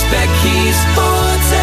Becky's Forte?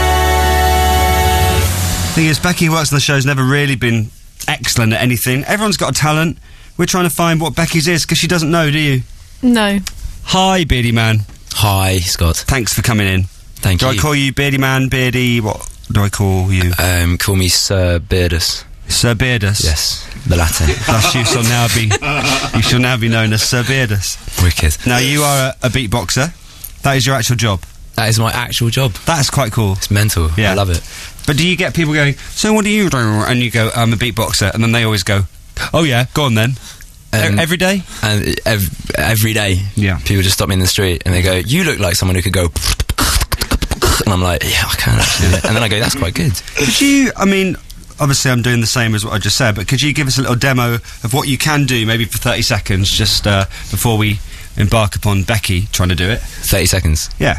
The thing is, Becky who works on the show has never really been excellent at anything. Everyone's got a talent. We're trying to find what Becky's is, because she doesn't know, do you? No. Hi, Beardy Man. Hi, Scott. Thanks for coming in. Thank you. Do I call you Beardy Man, Beardy? What do I call you? Call me Sir Beardus. Sir Beardus? Yes, the latter. Thus you shall now be known as Sir Beardus. Wicked. Now, you are a beatboxer. That is your actual job. That is my actual job. That's quite cool. It's mental. Yeah. I love it. But do you get people going, so what do you do? And you go, I'm a beatboxer. And then they always go, oh yeah, go on then. Every day? And every day. Yeah. People just stop me in the street and they go, you look like someone who could go... And I'm like, yeah, I can actually do it. And then I go, that's quite good. Could you, I mean, obviously I'm doing the same as what I just said, but could you give us a little demo of what you can do, maybe for 30 seconds, just before we embark upon Becky trying to do it? 30 seconds. Yeah.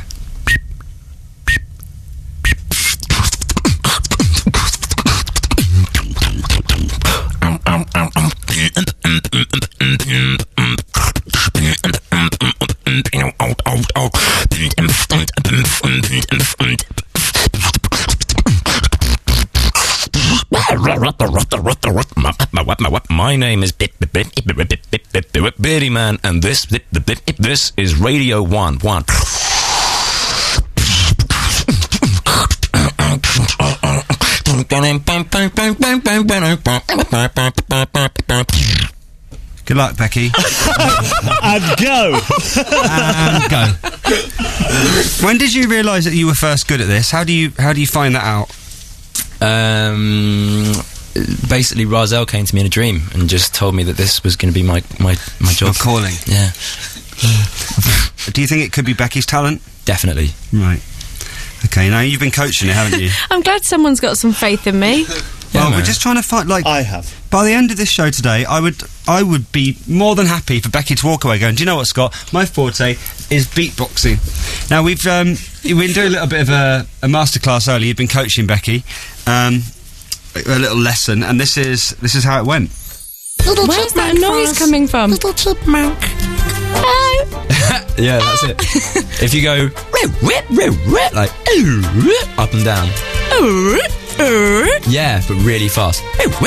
My name is Beardy Man, and this is Radio 1. Good luck, Becky. And go. And go. When did you realise that you were first good at this? How do you find that out? Basically, Razel came to me in a dream and just told me that this was going to be my job. Your calling. Yeah. Do you think it could be Becky's talent? Definitely. Right. Okay, now you've been coaching it, haven't you? I'm glad someone's got some faith in me. Well, we're just trying to find, like... I have. By the end of this show today, I would be more than happy for Becky to walk away going, do you know what, Scott? My forte is beatboxing. Now, we've been doing a little bit of a masterclass earlier. You've been coaching Becky. A little lesson, and this is how it went. Where's that noise coming from? Little chipmunk. Yeah, that's it. If you go like up and down, yeah, but really fast.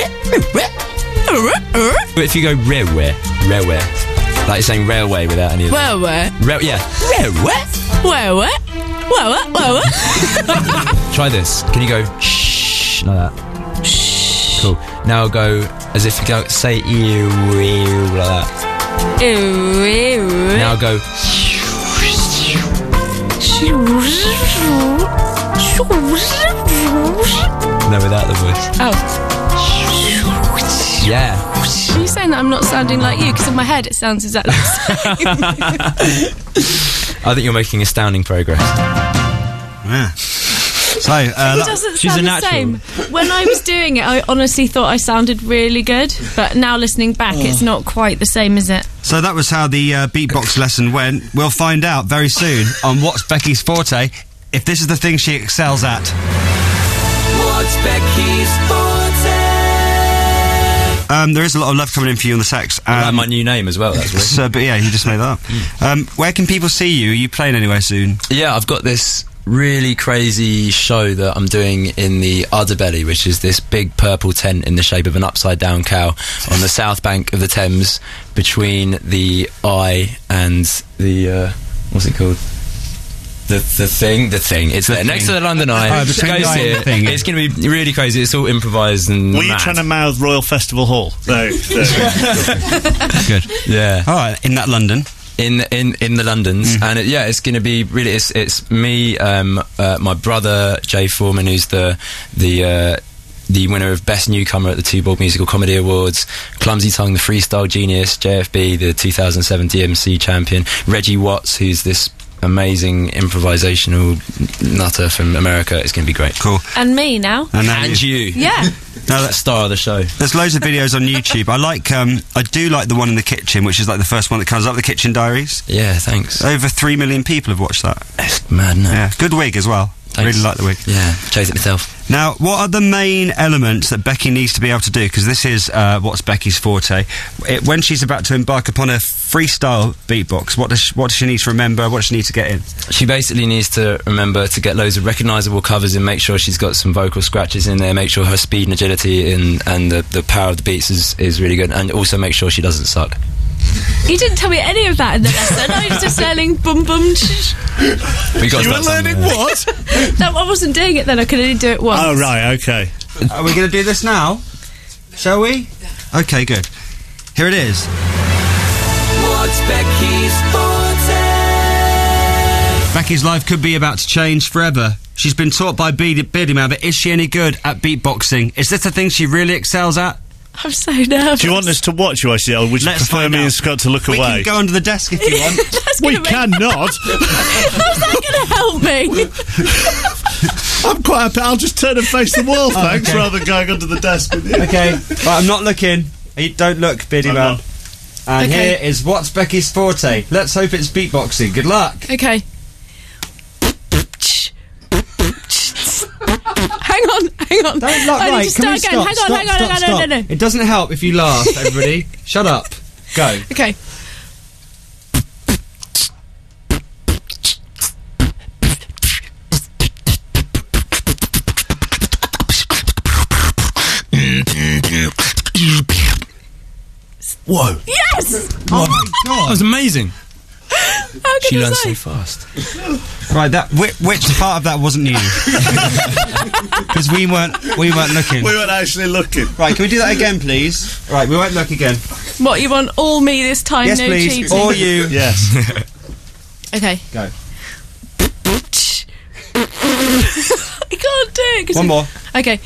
But if you go railway, like you're saying railway without any of that. Try this. Can you go shh like that? Shh. Cool. Now go as if you go say ew like that. Now go. No, without the voice. Oh. Yeah. Are you saying that I'm not sounding like you? Because in my head it sounds exactly the same. I think you're making astounding progress. Yeah. So, It doesn't she's sound a the natural. same. When I was doing it, I honestly thought I sounded really good, but now listening back, it's not quite the same, is it? So that was how the beatbox lesson went. We'll find out very soon on what's Becky's forte, if this is the thing she excels at. What's Becky's Forte? There is a lot of love coming in for you on the sex. I like my new name as well. That's So, but yeah, you just made that up. Where can people see you? Are you playing anywhere soon? Yeah, I've got this really crazy show that I'm doing in the Udderbelly, which is this big purple tent in the shape of an upside down cow on the south bank of the Thames between the Eye and the what's it called? The thing. It's there next to the London Eye. Oh, between the Eye and the Thing. It's going to be really crazy. It's all improvised and Were you mad. trying to mouth Royal Festival Hall? No. Good. Yeah. All right, in that London. In the Londons, and it's going to be really. It's me, my brother Jay Foreman, who's the winner of Best Newcomer at the Two Bob Musical Comedy Awards, Clumsy Tongue, the Freestyle Genius, JFB, the 2007 DMC champion, Reggie Watts, who's this amazing improvisational nutter from America. It's going to be great. Cool. And me now. And you. Yeah. No, That star of the show. there's loads of videos on YouTube. I do like the one in the kitchen, which is like the first one that comes up, the Kitchen Diaries. Yeah, thanks. Over 3 million people have watched that. It's mad, no? Yeah, good wig as well. Thanks. Really like the wig. Yeah, chose it myself. Now, what are the main elements that Becky needs to be able to do? Because this is what's Becky's forte. When she's about to embark upon a freestyle beatbox, what does she need to remember? What does she need to get in? She basically needs to remember to get loads of recognisable covers and make sure she's got some vocal scratches in there, make sure her speed and agility and the power of the beats is really good, and also make sure she doesn't suck. You didn't tell me any of that in the lesson. I was just learning bum bum. We got You were learning what? No, I wasn't doing it then. I could only do it once. Oh, right, okay. Are we going to do this now? Shall we? Okay, good. Here it is. What's Becky's forte? Becky's life could be about to change forever. She's been taught by Beardy Man, but is she any good at beatboxing? Is this the thing she really excels at? I'm so nervous. Do you want us to watch you, I see, or would you Let's prefer find me out. and Scott to look We away? can go under the desk if you want. That's We gonna make- cannot. How's that going to help me? I'm quite happy. I'll just turn and face the wall, thanks, okay. rather than going under the desk with you. Okay, right, I'm not looking. Don't look, Beardy I'm Man. not. And Okay. here is what's Becky's forte. Let's hope it's beatboxing. Good luck. Okay. Hang on. Don't look I right. need to start again. Stop, Hang stop, on. stop. No. It doesn't help if you laugh, everybody. Shut up. Go. Okay. Whoa. Yes! Oh my That god. was amazing. How good She was learns I? so fast. Right, that which part of that wasn't you? Because we weren't looking. We weren't actually looking. Right, can we do that again, please? Right, we won't look again. What, you want all me this time? Yes, no please. cheating? Or you. Yes. Okay. Go. I can't do it. 'cause One it- more. Okay.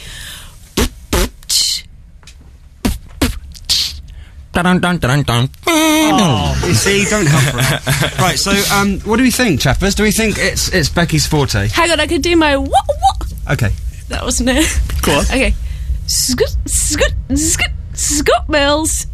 You see, don't help her. Right, so what do we think, chappers? Do we think it's Becky's forte? Hang on, I could do my what? Okay. That wasn't it. Go on. Okay. Scoot Mills.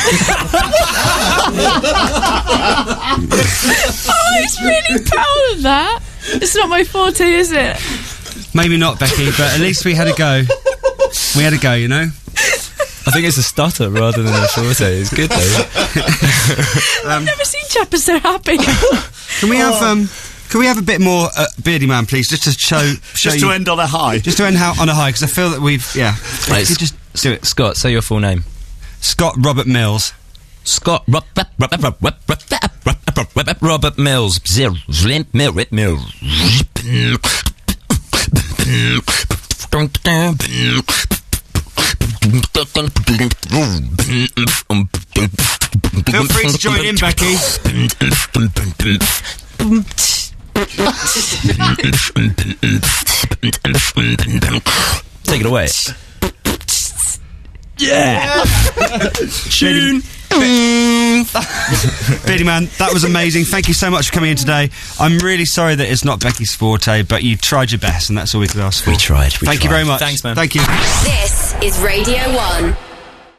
Oh, he's really proud of that. It's not my forte, is it? Maybe not, Becky, but at least we had a go. We had a go, you know? I think it's a stutter rather than a forte. It's good though. I've never seen Chapper so happy. Can we have a bit more Beardy Man, please, just to show Just you, to end on a high. just to end on a high, because I feel that we've Right, You just do it. Scott, say your full name. Scott Robert Mills. Scott Robert Mills. Feel free to join in, Becky. Take it away. Yeah. Tune. Beardy Man, that was amazing. Thank you so much for coming in today. I'm really sorry that it's not Becky's forte, but you tried your best, and that's all we could ask for. We tried. Thank you very much. Thanks, man. Thank you. This is Radio 1.